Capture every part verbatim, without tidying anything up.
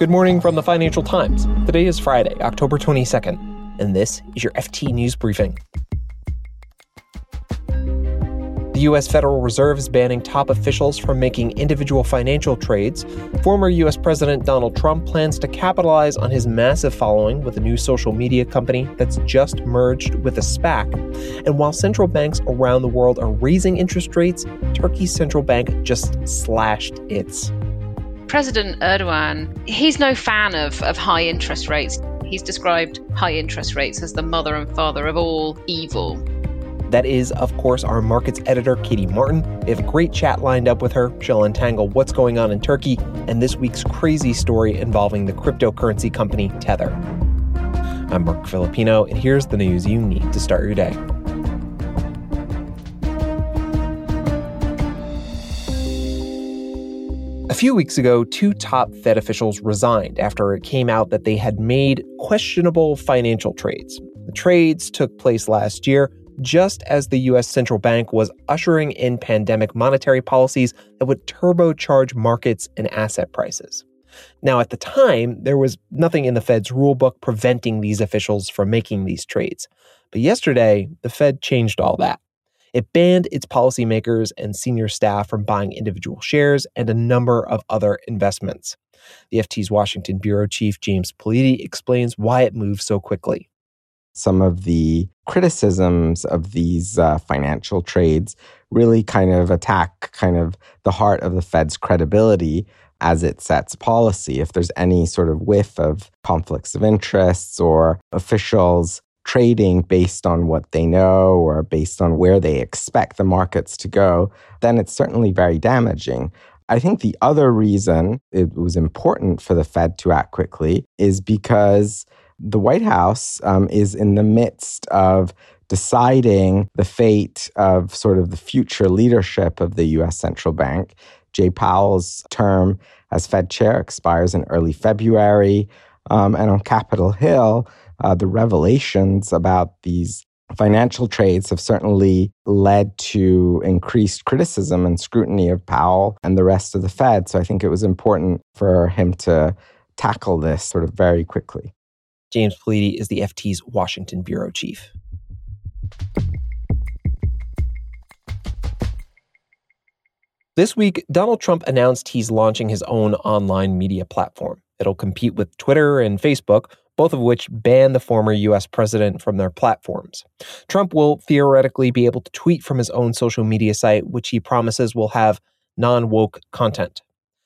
Good morning from the Financial Times. Today is Friday, October twenty-second, and this is your F T News Briefing. The U S Federal Reserve is banning top officials from making individual financial trades. Former U S President Donald Trump plans to capitalize on his massive following with a new social media company that's just merged with a SPAC. And while central banks around the world are raising interest rates, Turkey's central bank just slashed its. President Erdogan, he's no fan of, of high interest rates. He's described high interest rates as the mother and father of all evil. That is, of course, our markets editor, Katie Martin. We have a great chat lined up with her. She'll untangle what's going on in Turkey and this week's crazy story involving the cryptocurrency company Tether. I'm Mark Filipino, and here's the news you need to start your day. A few weeks ago, two top Fed officials resigned after it came out that they had made questionable financial trades. The trades took place last year, just as the U S central bank was ushering in pandemic monetary policies that would turbocharge markets and asset prices. Now, at the time, there was nothing in the Fed's rulebook preventing these officials from making these trades. But yesterday, the Fed changed all that. It banned its policymakers and senior staff from buying individual shares and a number of other investments. The F T's Washington bureau chief, James Politi, explains why it moved so quickly. Some of the criticisms of these uh, financial trades really kind of attack kind of the heart of the Fed's credibility as it sets policy. If there's any sort of whiff of conflicts of interests or officials trading based on what they know or based on where they expect the markets to go, then it's certainly very damaging. I think the other reason it was important for the Fed to act quickly is because the White House um, is in the midst of deciding the fate of sort of the future leadership of the U S central bank. Jay Powell's term as Fed chair expires in early February. Um, and on Capitol Hill, uh, the revelations about these financial trades have certainly led to increased criticism and scrutiny of Powell and the rest of the Fed. So I think it was important for him to tackle this sort of very quickly. James Politi is the F T's Washington bureau chief. This week, Donald Trump announced he's launching his own online media platform. It'll compete with Twitter and Facebook, both of which ban the former U S president from their platforms. Trump will theoretically be able to tweet from his own social media site, which he promises will have non-woke content.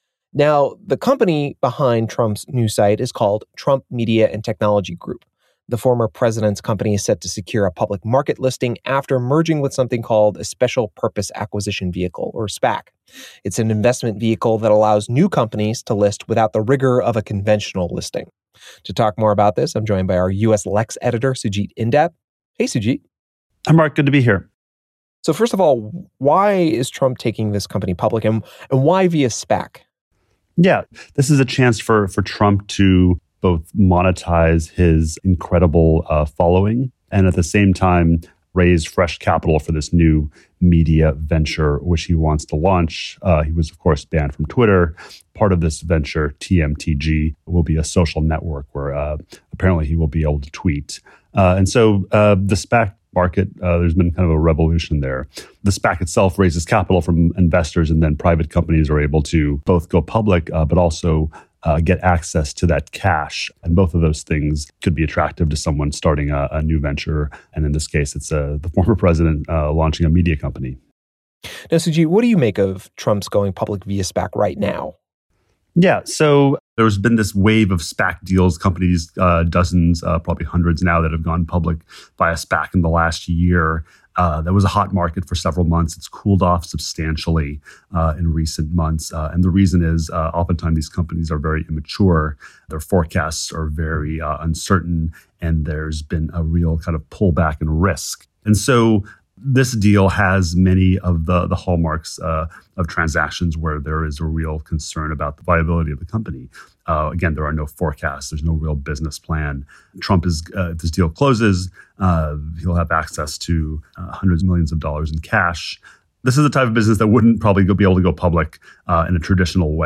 Now, the company behind Trump's new site is called Trump Media and Technology Group. The former president's company is set to secure a public market listing after merging with something called a Special Purpose Acquisition Vehicle, or SPAC. It's an investment vehicle that allows new companies to list without the rigor of a conventional listing. To talk more about this, I'm joined by our U S Lex editor, Sujit Indap. Hey, Sujit. Hi, Mark. Good to be here. So first of all, why is Trump taking this company public, and, and why via SPAC? Yeah, this is a chance for, for Trump to both monetize his incredible uh, following and at the same time raise fresh capital for this new media venture, which he wants to launch. Uh, he was, of course, banned from Twitter. Part of this venture, T M T G, will be a social network where uh, apparently he will be able to tweet. Uh, and so uh, the SPAC market, uh, there's been kind of a revolution there. The SPAC itself raises capital from investors, and then private companies are able to both go public, uh, but also uh, get access to that cash. And both of those things could be attractive to someone starting a, a new venture. And in this case, it's uh, the former president uh, launching a media company. Now, Sujit, what do you make of Trump's going public via SPAC right now? Yeah, so there's been this wave of SPAC deals, companies, uh, dozens, uh, probably hundreds now that have gone public via SPAC in the last year. Uh, there was a hot market for several months. It's cooled off substantially uh, in recent months. Uh, and the reason is uh, oftentimes these companies are very immature. Their forecasts are very uh, uncertain, and there's been a real kind of pullback in risk. And so this deal has many of the, the hallmarks uh, of transactions where there is a real concern about the viability of the company. Uh, again, there are no forecasts. There's no real business plan. Trump is, uh, if this deal closes, uh, he'll have access to uh, hundreds of millions of dollars in cash. This is the type of business that wouldn't probably be able to go public uh, in a traditional way.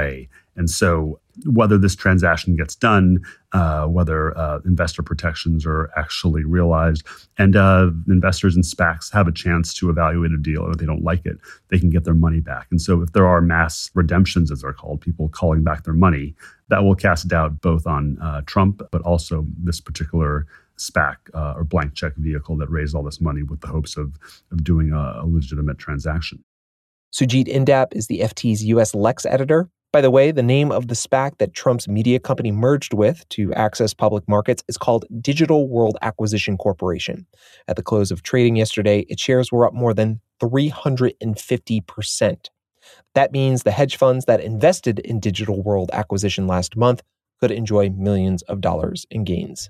And so whether this transaction gets done, uh, whether uh, investor protections are actually realized, and uh, investors in SPACs have a chance to evaluate a deal, and if they don't like it, they can get their money back. And so if there are mass redemptions, as they're called, people calling back their money, that will cast doubt both on uh, Trump, but also this particular SPAC uh, or blank check vehicle that raised all this money with the hopes of, of doing a, a legitimate transaction. Sujit Indap is the F T's U S Lex editor. By the way, the name of the SPAC that Trump's media company merged with to access public markets is called Digital World Acquisition Corporation. At the close of trading yesterday, its shares were up more than three hundred fifty percent. That means the hedge funds that invested in Digital World Acquisition last month could enjoy millions of dollars in gains.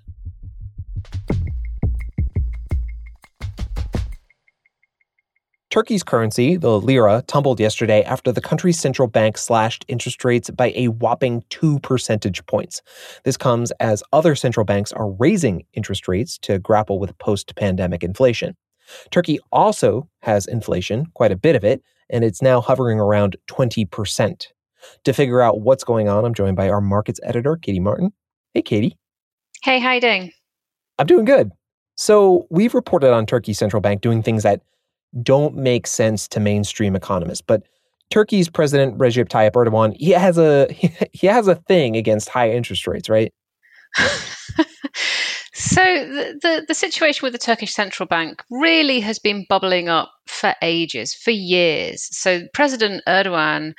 Turkey's currency, the lira, tumbled yesterday after the country's central bank slashed interest rates by a whopping two percentage points. This comes as other central banks are raising interest rates to grapple with post-pandemic inflation. Turkey also has inflation, quite a bit of it, and it's now hovering around twenty percent. To figure out what's going on, I'm joined by our markets editor, Katie Martin. Hey, Katie. Hey, how you doing? I'm doing good. So we've reported on Turkey's central bank doing things that don't make sense to mainstream economists. But Turkey's President Recep Tayyip Erdogan, he has a he has a thing against high interest rates, right? So the, the, the situation with the Turkish central bank really has been bubbling up for ages, for years. So President Erdogan,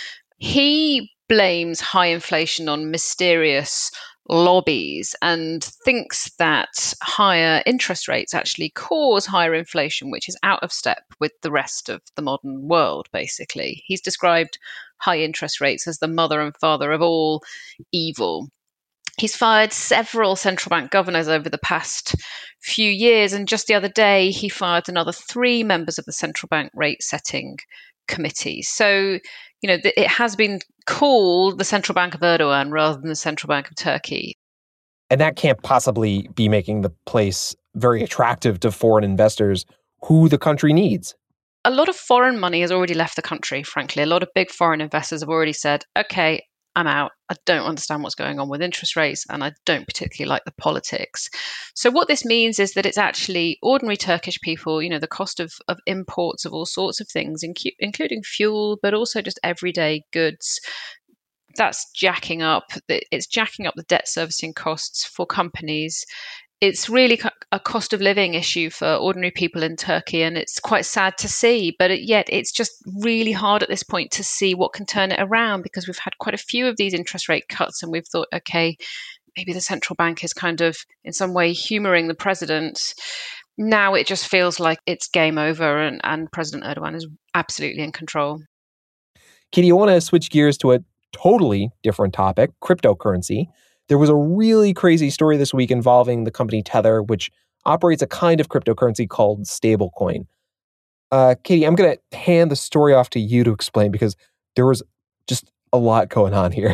he blames high inflation on mysterious lobbies and thinks that higher interest rates actually cause higher inflation, which is out of step with the rest of the modern world, basically. He's described high interest rates as the mother and father of all evil. He's fired several central bank governors over the past few years, and just the other day, he fired another three members of the central bank rate setting committee. So, you know, it has been called the Central Bank of Erdogan rather than the Central Bank of Turkey. And that can't possibly be making the place very attractive to foreign investors who the country needs. A lot of foreign money has already left the country, frankly. A lot of big foreign investors have already said, okay, I'm out. I don't understand what's going on with interest rates, and I don't particularly like the politics. So what this means is that it's actually ordinary Turkish people, you know, the cost of, of imports of all sorts of things, incu- including fuel, but also just everyday goods. That's jacking up. It's jacking up the debt servicing costs for companies. It's really a cost of living issue for ordinary people in Turkey, and it's quite sad to see. But yet it's just really hard at this point to see what can turn it around, because we've had quite a few of these interest rate cuts, and we've thought, okay, maybe the central bank is kind of in some way humoring the president. Now it just feels like it's game over, and, and President Erdogan is absolutely in control. Katie, I want to switch gears to a totally different topic, cryptocurrency. There was a really crazy story this week involving the company Tether, which operates a kind of cryptocurrency called stablecoin. Uh, Katie, I'm going to hand the story off to you to explain, because there was just a lot going on here.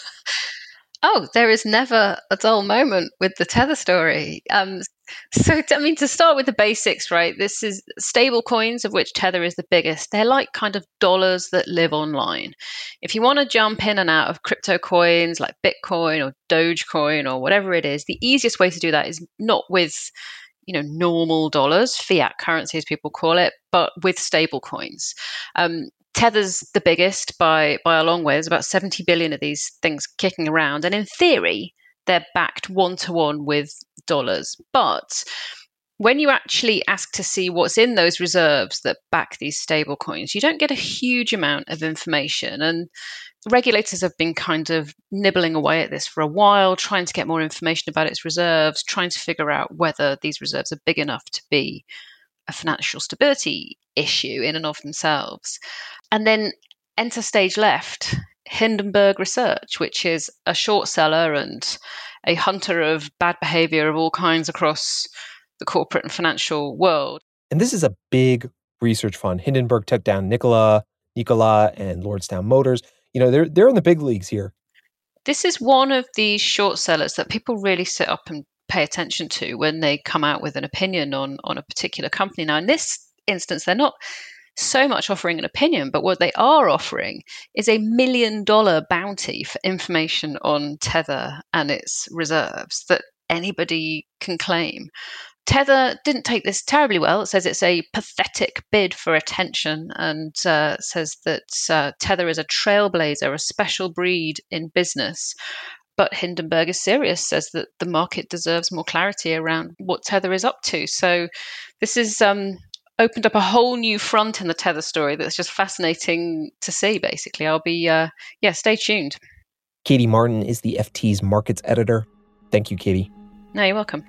Oh, there is never a dull moment with the Tether story. Um, so, I mean, to start with the basics, right? This is stable coins, of which Tether is the biggest. They're like kind of dollars that live online. If you want to jump in and out of crypto coins like Bitcoin or Dogecoin or whatever it is, the easiest way to do that is not with, you know, normal dollars, fiat currency as people call it, but with stable coins. Um, Tether's the biggest by by a long way. There's about seventy billion of these things kicking around. And in theory, they're backed one-to-one with dollars. But when you actually ask to see what's in those reserves that back these stable coins, you don't get a huge amount of information. And regulators have been kind of nibbling away at this for a while, trying to get more information about its reserves, trying to figure out whether these reserves are big enough to be a financial stability issue in and of themselves. And then enter stage left, Hindenburg Research, which is a short seller and a hunter of bad behavior of all kinds across the corporate and financial world. And this is a big research fund. Hindenburg took down Nikola, Nikola and Lordstown Motors. You know, they're they're in the big leagues here. This is one of these short sellers that people really sit up and pay attention to when they come out with an opinion on, on a particular company. Now, in this instance, they're not so much offering an opinion, but what they are offering is a million dollar bounty for information on Tether and its reserves that anybody can claim. Tether didn't take this terribly well. It says it's a pathetic bid for attention and uh, says that uh, Tether is a trailblazer, a special breed in business. But Hindenburg is serious, says that the market deserves more clarity around what Tether is up to. So this has um, opened up a whole new front in the Tether story that's just fascinating to see, basically. I'll be, uh, yeah, stay tuned. Katie Martin is the F T's markets editor. Thank you, Katie. No, you're welcome.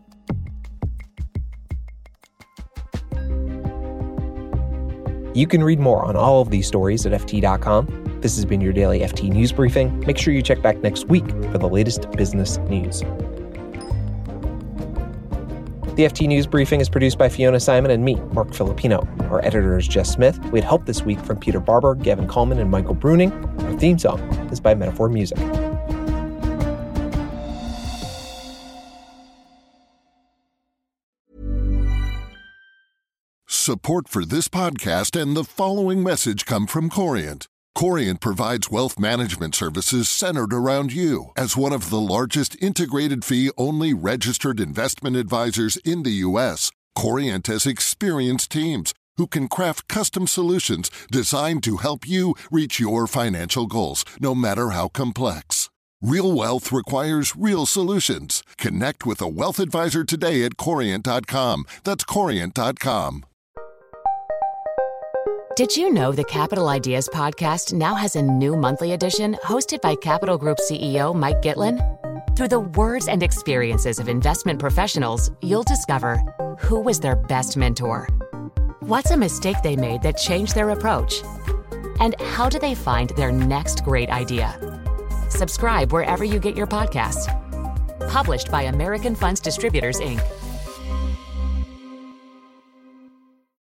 You can read more on all of these stories at F T dot com. This has been your daily F T News Briefing. Make sure you check back next week for the latest business news. The F T News Briefing is produced by Fiona Simon and me, Mark Filipino. Our editor is Jess Smith. We had help this week from Peter Barber, Gavin Coleman, and Michael Bruning. Our theme song is by Metaphor Music. Support for this podcast and the following message come from Corient. Corient provides wealth management services centered around you. As one of the largest integrated fee-only registered investment advisors in the U S, Corient has experienced teams who can craft custom solutions designed to help you reach your financial goals, no matter how complex. Real wealth requires real solutions. Connect with a wealth advisor today at corient dot com. That's corient dot com. Did you know the Capital Ideas podcast now has a new monthly edition hosted by Capital Group C E O Mike Gitlin? Through the words and experiences of investment professionals, you'll discover who was their best mentor, what's a mistake they made that changed their approach, and how do they find their next great idea. Subscribe wherever you get your podcasts. Published by American Funds Distributors, Incorporated